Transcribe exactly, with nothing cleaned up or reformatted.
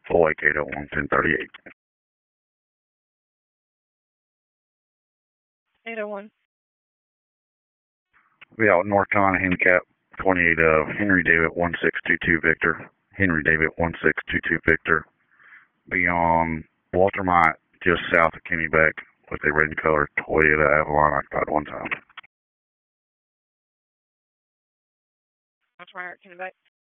Full Lake eight oh one, ten thirty-eight. eight oh one. We out North Carolina handicap twenty-eight of Henry David one six two two Victor. Henry David one six two two Victor. Be on Walter Mott just south of Kennebec with a red and color Toyota Avalon occupied one time. Walter Mott, Kennebec.